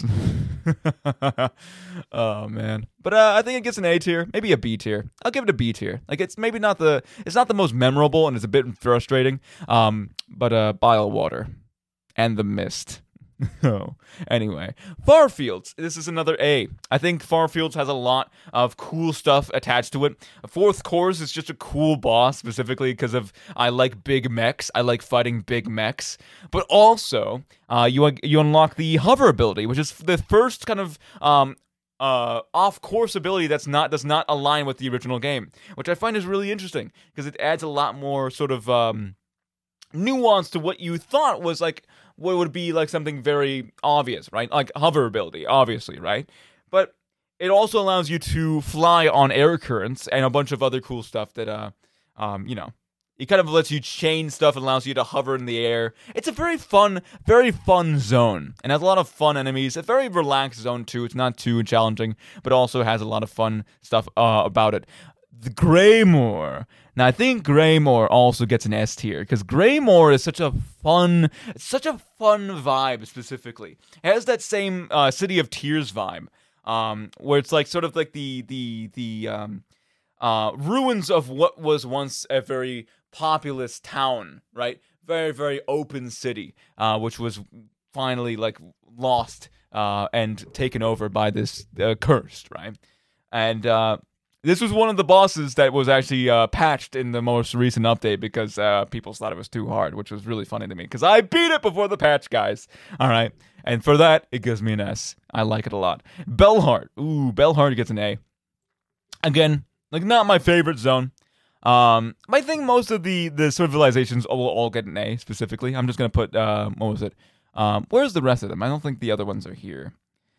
Oh man, but uh, I think it gets an A tier, maybe a B tier. I'll give it a B tier. Like it's maybe not the, it's not the most memorable, and it's a bit frustrating. Um, but uh, Bile Water and the Mist. Oh, anyway, Farfields. This is another A. I think Farfields has a lot of cool stuff attached to it. Fourth Course is just a cool boss, specifically because of I like big mechs. I like fighting big mechs. But also, uh, you you unlock the hover ability, which is the first kind of um uh off-course ability that's not does not align with the original game, which I find is really interesting because it adds a lot more sort of um nuance to what you thought was like what would be like something very obvious, right? Like hover ability, obviously, right? But it also allows you to fly on air currents and a bunch of other cool stuff that, uh, um, you know, it kind of lets you chain stuff and allows you to hover in the air. It's a very fun, very fun zone and has a lot of fun enemies. A very relaxed zone too. It's not too challenging, but also has a lot of fun stuff uh, about it. The Greymoor. Now, I think Greymoor also gets an S tier, because Greymoor is such a fun, such a fun vibe, specifically. It has that same uh, City of Tears vibe, um, where it's like sort of like the, the, the um, uh, ruins of what was once a very populous town, right? Very, very open city, uh, which was finally, like, lost uh, and taken over by this uh, cursed, right? And, uh, this was one of the bosses that was actually uh, patched in the most recent update because uh, people thought it was too hard, which was really funny to me because I beat it before the patch, guys. All right. And for that, it gives me an S. I like it a lot. Bellheart. Ooh, Bellheart gets an A. Again, like not my favorite zone. Um, I think most of the, the civilizations will all get an A specifically. I'm just going to put, uh, what was it? Um, where's the rest of them? I don't think the other ones are here.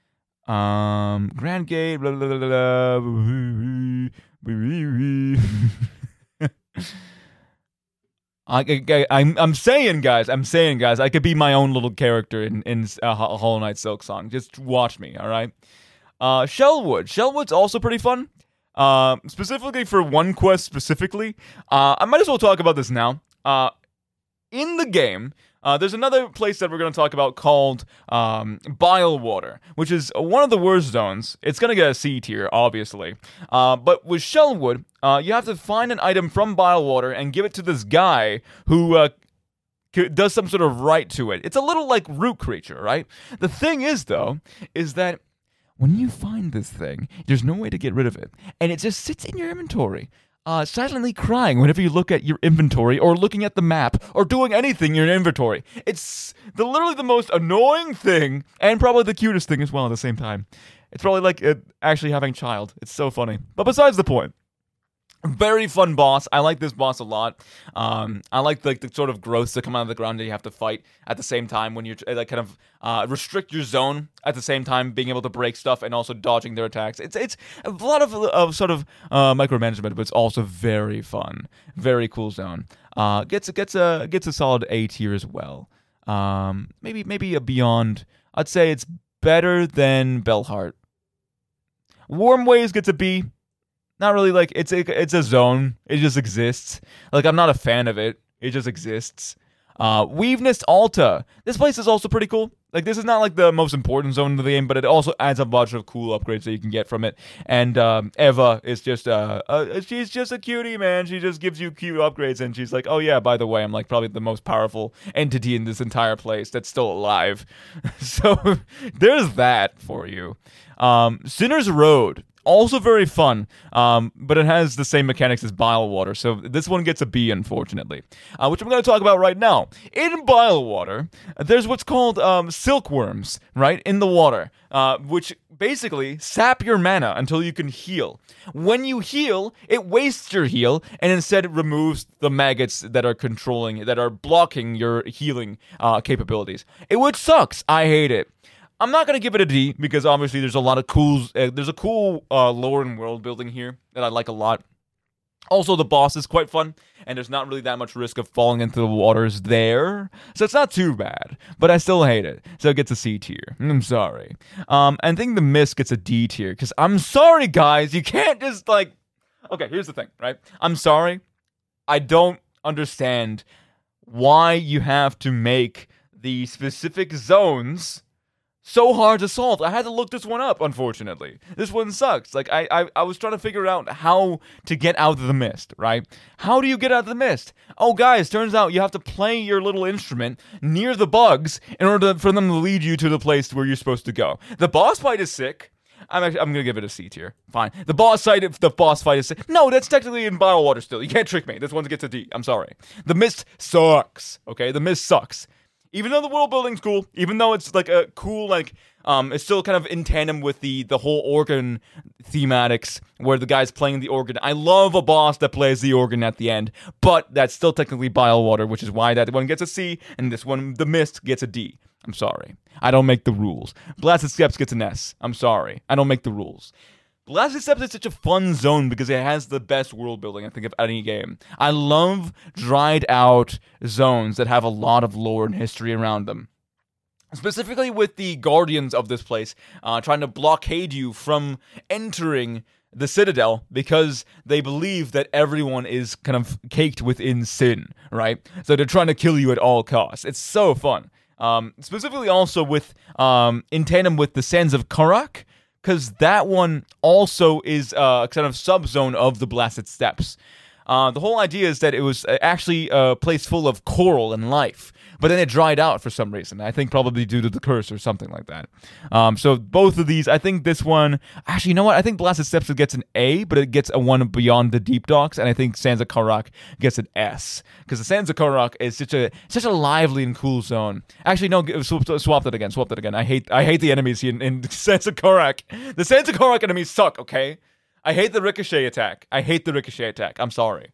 Um, Grand Gate, blah, blah, blah, blah, blah. I, I, I'm, I'm saying, guys, I'm saying, guys, I could be my own little character in, in uh, Hollow Knight Silksong. Just watch me, all right? Uh, Shellwood. Shellwood's also pretty fun. Uh, specifically for one quest specifically. Uh, I might as well talk about this now. Uh, in the game... Uh, there's another place that we're going to talk about called um, Bile Water, which is one of the worst zones. It's going to get a C tier, obviously. Uh, but with Shellwood, uh, you have to find an item from Bile Water and give it to this guy who uh, does some sort of right to it. It's a little like Root Creature, right? The thing is, though, is that when you find this thing, there's no way to get rid of it. And it just sits in your inventory. Uh, silently crying whenever you look at your inventory or looking at the map or doing anything in your inventory. It's the literally the most annoying thing and probably the cutest thing as well at the same time. It's probably like uh, actually having a child. It's so funny. But besides the point. Very fun boss. I like this boss a lot. Um, I like like the sort of growths that come out of the ground that you have to fight at the same time when you're like kind of uh, restrict your zone at the same time, being able to break stuff and also dodging their attacks. It's it's a lot of of sort of uh, micromanagement, but it's also very fun, very cool zone. Uh, gets gets a gets a solid A tier as well. Um, maybe maybe a beyond. I'd say it's better than Bellheart. Warmways gets a B. Not really, like, it's a, it's a zone. It just exists. Like, I'm not a fan of it. It just exists. Uh, Weavenest Alta. This place is also pretty cool. Like, this is not, like, the most important zone of the game, but it also adds a bunch of cool upgrades that you can get from it. And um, Eva is just, uh, uh, she's just a cutie, man. She just gives you cute upgrades, and she's like, oh, yeah, by the way, I'm, like, probably the most powerful entity in this entire place that's still alive. So, there's that for you. Um, Sinner's Road. Also very fun, um, but it has the same mechanics as Bile Water, so this one gets a B, unfortunately. Uh, which I'm going to talk about right now. In Bile Water, there's what's called um, silkworms, right, in the water, uh, which basically sap your mana until you can heal. When you heal, it wastes your heal, and instead it removes the maggots that are controlling, that are blocking your healing uh, capabilities. It which sucks. I hate it. I'm not gonna give it a D because obviously there's a lot of cool, uh, there's a cool uh, lore and world building here that I like a lot. Also, the boss is quite fun, and there's not really that much risk of falling into the waters there, so it's not too bad, but I still hate it, so it gets a C tier. I'm sorry. Um, and I think the Mist gets a D tier, because I'm sorry, guys, you can't just, like... Okay, here's the thing, right? I'm sorry. I don't understand why you have to make the specific zones so hard to solve. I had to look this one up, unfortunately. This one sucks. Like, I, I I was trying to figure out how to get out of the mist, right? How do you get out of the mist? Oh, guys, turns out you have to play your little instrument near the bugs in order to, for them to lead you to the place where you're supposed to go. The boss fight is sick. I'm actually, I'm gonna give it a C tier. Fine. The boss fight, the boss fight is sick. No, that's technically in Bile Water still. You can't trick me. This one gets a D. I'm sorry. The mist sucks. Okay, the mist sucks. Even though the world building's cool, even though it's like a cool, like, um, it's still kind of in tandem with the the whole organ thematics, where the guy's playing the organ. I love a boss that plays the organ at the end, but that's still technically Bile Water, which is why that one gets a C, and this one, the Mist, gets a D. I'm sorry. I don't make the rules. Blasted Steps gets an S. I'm sorry. I don't make the rules. Blasted Steps is such a fun zone because it has the best world building, I think, of any game. I love dried out zones that have a lot of lore and history around them. Specifically with the guardians of this place uh, trying to blockade you from entering the Citadel because they believe that everyone is kind of caked within sin, right? So they're trying to kill you at all costs. It's so fun. Um, specifically also with, um, in tandem with the Sands of Karak, because that one also is uh, a kind of subzone of the Blasted Steps. Uh, the whole idea is that it was actually a place full of coral and life, but then it dried out for some reason. I think probably due to the curse or something like that. Um, so both of these, I think this one, actually, you know what? I think Blasted Steps gets an A, but it gets a one beyond the Deep Docks, and I think Sands of Karak gets an S, because the Sands of Karak is such a such a lively and cool zone. Actually, no, swap, swap that again, swap that again. I hate I hate the enemies in, in Sands of Karak. The Sands of Karak enemies suck, okay? I hate the ricochet attack. I hate the ricochet attack. I'm sorry.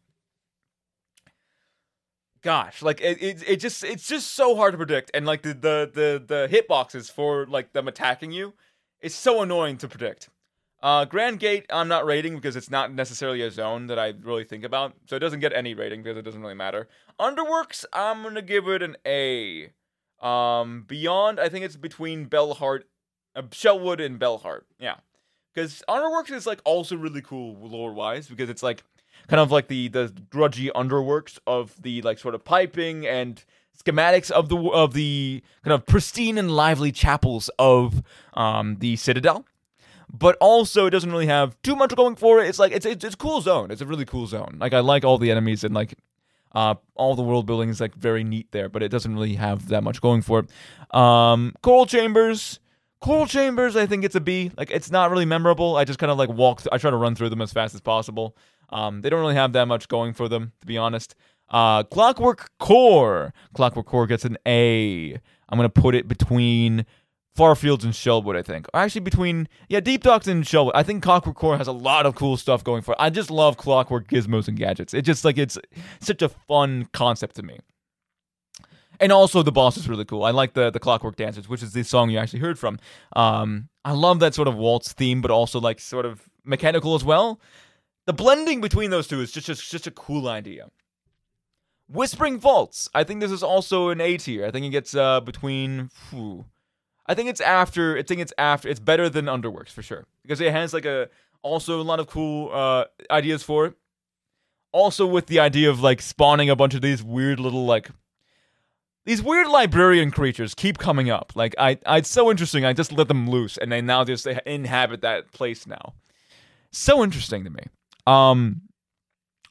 Gosh, like it, it, it just, it's just so hard to predict, and like the, the, the, the hitboxes for like them attacking you, it's so annoying to predict. Uh, Grand Gate, I'm not rating because it's not necessarily a zone that I really think about, so it doesn't get any rating because it doesn't really matter. Underworks, I'm gonna give it an A. Um, Beyond, I think it's between Bellheart, uh, Shellwood and Bellheart, yeah. Because Underworks is like also really cool lore-wise, because it's like kind of like the the grudgy underworks of the like sort of piping and schematics of the of the kind of pristine and lively chapels of um the Citadel. But also it doesn't really have too much going for it. It's like it's it's, it's a cool zone. It's a really cool zone. Like I like all the enemies and like uh all the world building is like very neat there, but it doesn't really have that much going for it. Um, Coral Chambers. Coral Chambers, I think it's a B. Like, it's not really memorable. I just kind of, like, walk... Th- I try to run through them as fast as possible. Um, they don't really have that much going for them, to be honest. Uh, Clockwork Core. Clockwork Core gets an A. I'm going to put it between Farfields and Shellwood, I think. Or actually, between... Yeah, Deep Docks and Shellwood. I think Clockwork Core has a lot of cool stuff going for it. I just love Clockwork gizmos and gadgets. It just, like, it's such a fun concept to me. And also, the boss is really cool. I like the, the Clockwork Dancers, which is the song you actually heard from. Um, I love that sort of waltz theme, but also, like, sort of mechanical as well. The blending between those two is just, just, just a cool idea. Whispering Vaults. I think this is also an A tier. I think it gets uh, between... Whew, I think it's after... I think it's after... It's better than Underworks, for sure. Because it has, like, a... Also, a lot of cool uh, ideas for it. Also, with the idea of, like, spawning a bunch of these weird little, like... These weird librarian creatures keep coming up. Like, I, I, it's so interesting. I just let them loose, and they now just they inhabit that place now. So interesting to me. Um,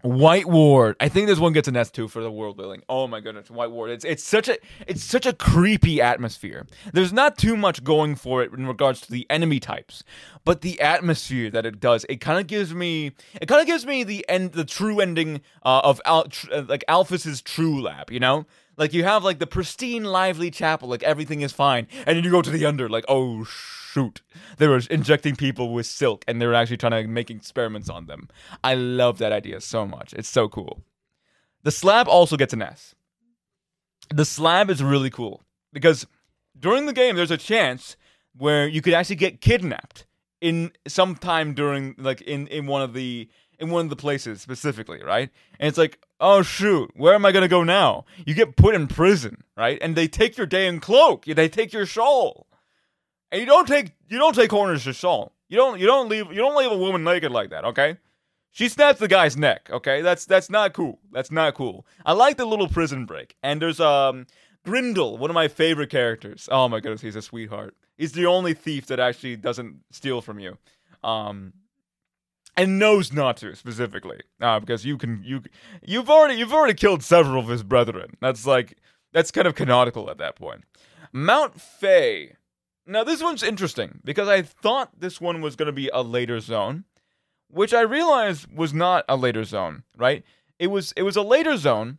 White Ward. I think this one gets an S two for the world building. Oh my goodness, White Ward. It's it's such a it's such a creepy atmosphere. There's not too much going for it in regards to the enemy types, but the atmosphere that it does, it kind of gives me it kind of gives me the end the true ending uh, of Al, tr- uh, like Alphys's True Lab, you know? Like you have like the pristine lively chapel, like everything is fine, and then you go to the under like, "Oh shoot. They were injecting people with silk and they were actually trying to make experiments on them." I love that idea so much. It's so cool. The slab also gets an S. The slab is really cool because during the game there's a chance where you could actually get kidnapped in some time during like in, in one of the in one of the places specifically, right? And it's like, "Oh shoot, where am I gonna go now?" You get put in prison, right? And they take your day and cloak. They take your shawl. And you don't take you don't take corners to shawl. You don't you don't leave you don't leave a woman naked like that, okay? She snaps the guy's neck, okay? That's that's not cool. That's not cool. I like the little prison break. And there's um Grindel, one of my favorite characters. Oh my goodness, he's a sweetheart. He's the only thief that actually doesn't steal from you. Um and knows not to specifically. Uh, because you can you you've already you've already killed several of his brethren. That's like that's kind of canonical at that point. Mount Faye. Now, this one's interesting, because I thought this one was going to be a later zone, which I realized was not a later zone, right? It was it was a later zone,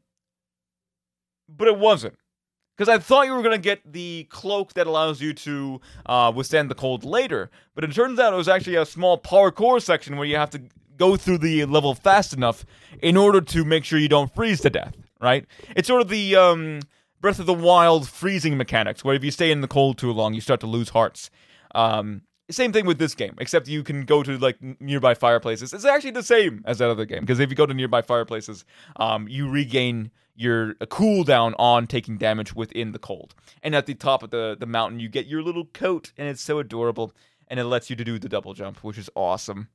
but it wasn't. Because I thought you were going to get the cloak that allows you to uh, withstand the cold later, but it turns out it was actually a small parkour section where you have to go through the level fast enough in order to make sure you don't freeze to death, right? It's sort of the... um. Breath of the Wild freezing mechanics, where if you stay in the cold too long, you start to lose hearts. Um, same thing with this game, except you can go to like nearby fireplaces. It's actually the same as that other game, because if you go to nearby fireplaces, um, you regain your a cooldown on taking damage within the cold. And at the top of the, the mountain, you get your little coat, and it's so adorable, and it lets you to do the double jump, which is awesome.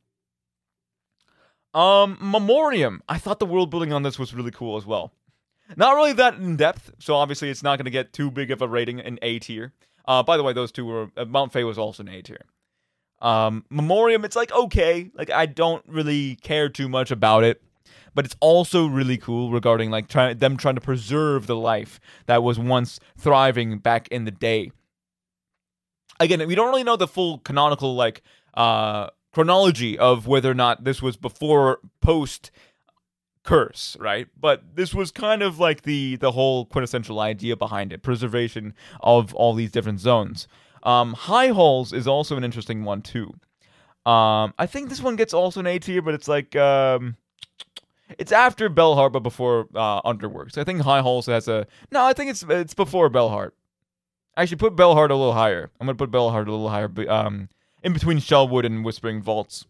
Um, Memoriam. I thought the world building on this was really cool as well. Not really that in depth, so obviously it's not going to get too big of a rating in A tier. Uh, by the way, those two were uh, Mount Faye was also an A tier. Um, Memoriam, it's like okay, like I don't really care too much about it, but it's also really cool regarding like try- them trying to preserve the life that was once thriving back in the day. Again, we don't really know the full canonical like uh, chronology of whether or not this was before, post. Curse, right? But this was kind of like the the whole quintessential idea behind it, preservation of all these different zones. Um, High Halls is also an interesting one too. Um, I think this one gets also an A tier, but it's like um, it's after Bellheart, but before uh, Underworks. I think High Halls has a no. I think it's it's before Bellheart. Actually, put Bellheart a little higher. I'm gonna put Bellheart a little higher, um, in between Shellwood and Whispering Vaults,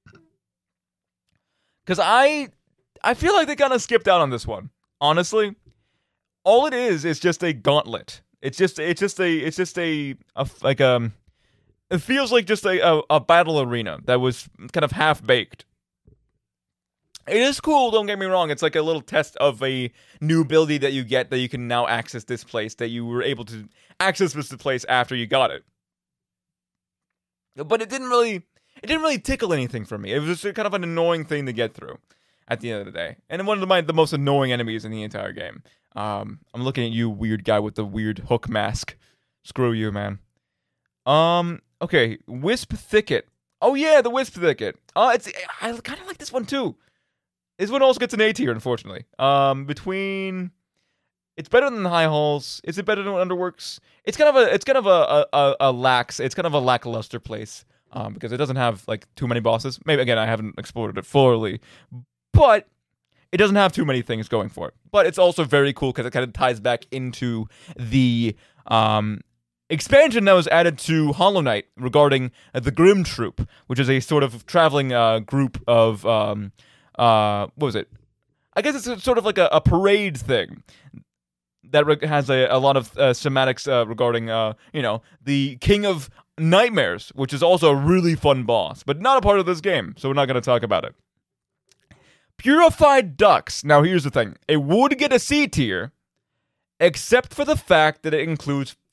because I. I feel like they kind of skipped out on this one. Honestly, all it is is just a gauntlet. It's just it's just a it's just a, a like um it feels like just a, a a battle arena that was kind of half baked. It is cool, don't get me wrong. It's like a little test of a new ability that you get that you can now access this place that you were able to access this place after you got it. But it didn't really it didn't really tickle anything for me. It was just kind of an annoying thing to get through at the end of the day. And one of my, the most annoying enemies in the entire game. Um, I'm looking at you, weird guy with the weird hook mask. Screw you, man. Um, okay, Wisp Thicket. Oh yeah, the Wisp Thicket. Uh, it's I kind of like this one too. This one also gets an A tier, unfortunately. Um, between... It's better than High Halls. Is it better than Underworks? It's kind of a, it's kind of a, a, a lax, it's kind of a lackluster place. Um, because it doesn't have, like, too many bosses. Maybe, again, I haven't explored it fully. But it doesn't have too many things going for it. But it's also very cool because it kind of ties back into the um, expansion that was added to Hollow Knight regarding uh, the Grim Troop, which is a sort of traveling uh, group of, um, uh, what was it? I guess it's a, sort of like a, a parade thing that re- has a, a lot of uh, semantics uh, regarding, uh, you know, the King of Nightmares, which is also a really fun boss, but not a part of this game, so we're not going to talk about it. Purified Ducks. Now, here's the thing. It would get a C tier, except for the fact that it includes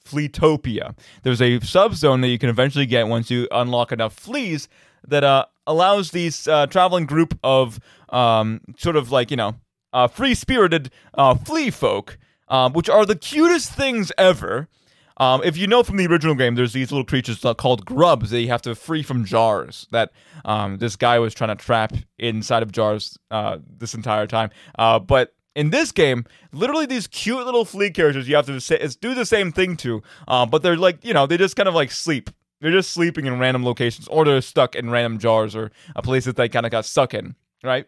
Fleetopia. There's a subzone that you can eventually get once you unlock enough fleas that uh, allows these uh, traveling group of um, sort of like, you know, uh, free-spirited uh, flea folk, um, which are the cutest things ever. Um, if you know from the original game, there's these little creatures called grubs that you have to free from jars that um, this guy was trying to trap inside of jars uh, this entire time. Uh, but in this game, literally these cute little flea characters you have to say, do the same thing to, uh, but they're like, you know, they just kind of like sleep. They're just sleeping in random locations, or they're stuck in random jars or a place that they kind of got stuck in, right?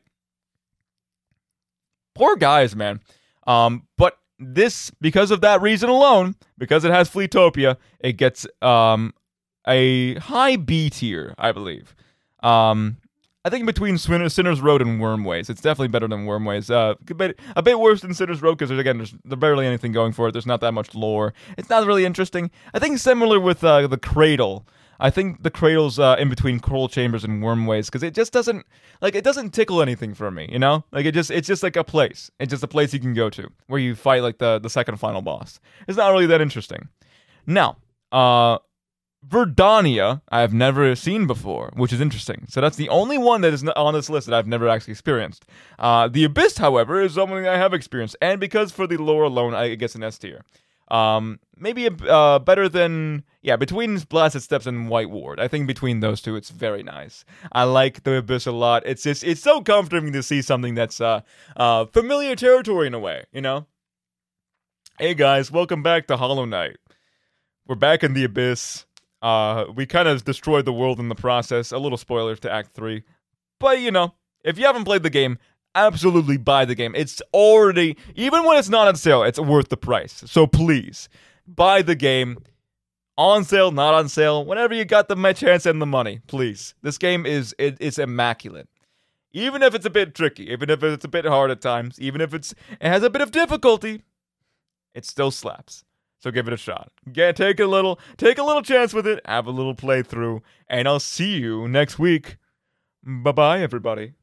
Poor guys, man. Um, but this, because of that reason alone, because it has Fleetopia, it gets um, a high B tier, I believe. Um, I think between Sinner's Road and Wormways, it's definitely better than Wormways. Uh, a bit, a bit worse than Sinner's Road because there's again there's, there's barely anything going for it. There's not that much lore. It's not really interesting. I think similar with uh, the Cradle. I think the Cradle's uh, in between Coral Chambers and Wormways because it just doesn't like it doesn't tickle anything for me. You know, like it just it's just like a place. It's just a place you can go to where you fight like the the second final boss. It's not really that interesting. Now, uh. Verdania, I have never seen before, which is interesting. So that's the only one that is on this list that I've never actually experienced. Uh, the Abyss, however, is something I have experienced, and because for the lore alone, I guess an S tier. Um, maybe a, uh, better than, yeah, between Blasted Steppes and White Ward. I think between those two, it's very nice. I like the Abyss a lot. It's just, it's so comforting to see something that's uh, uh, familiar territory in a way, you know? Hey guys, welcome back to Hollow Knight. We're back in the Abyss. Uh, we kind of destroyed the world in the process. A little spoiler to Act three. But, you know, if you haven't played the game, absolutely buy the game. It's already, even when it's not on sale, it's worth the price. So please, buy the game. On sale, not on sale, whenever you got the chance and the money, please. This game is, it, it's immaculate. Even if it's a bit tricky, even if it's a bit hard at times, even if it's it has a bit of difficulty, it still slaps. So give it a shot. Get take a little take a little chance with it, have a little playthrough, and I'll see you next week. Bye-bye, everybody.